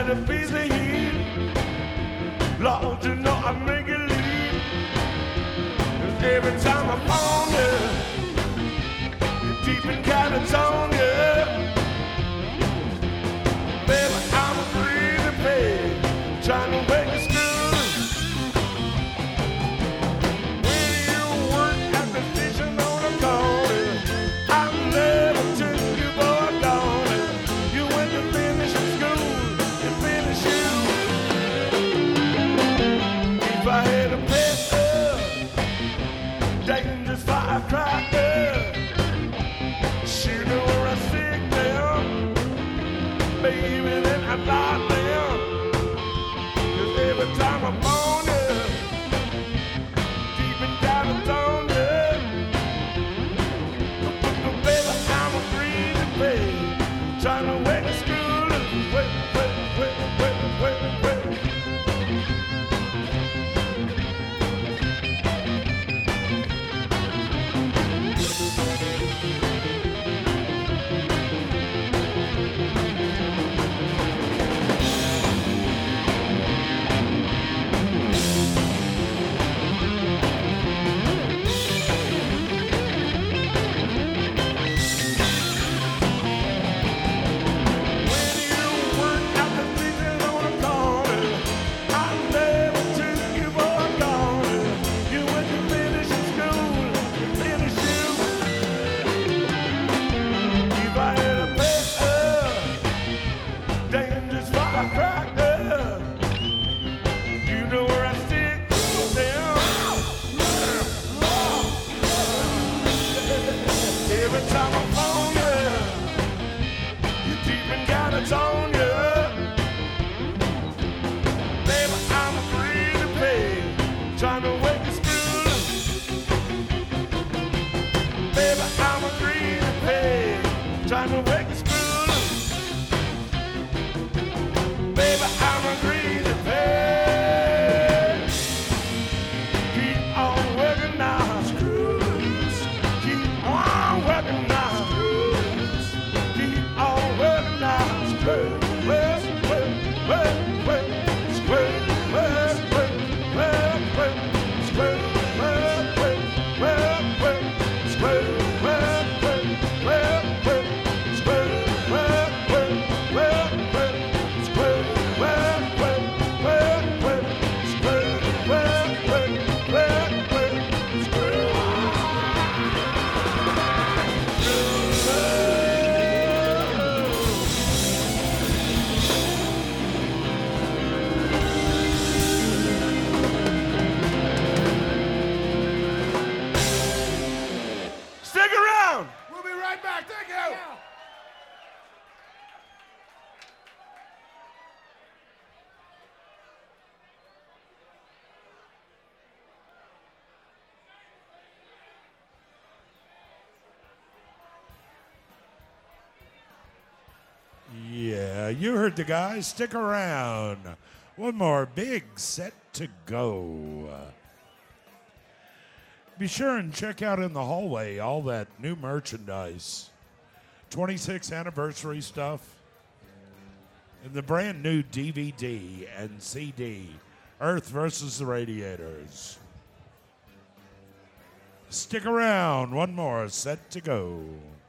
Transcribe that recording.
a piece of heat. Lord, you know I make it leave. Every time I'm on you, you're deep in California. Baby, I'm free to pay. Trying to wake the school. When you work at the station on the corner, I never took you for a dollar. You went to finish school and finish you. If I had a pet, dangerous firecracker, shoot where I stick them, baby, then I light them. 'Cause every time I'm on you, deep in California, baby, I'm a free to pay. Trying to wake the school and wait. Every time I'm on you, you're deep in California. Baby, I'm free to pay. Trying to wake the school. Baby, I'm free to pay. Trying to wake the school. Baby, I'm free to pay. Keep on working now. Keep on working now. Keep on working now. Stick around. We'll be right back. Thank you. Yeah, you heard the guys. Stick around. One more big set to go. Be sure and check out in the hallway all that new merchandise. 26th anniversary stuff. And the brand new DVD and CD, Earth versus the Radiators. Stick around. One more set to go.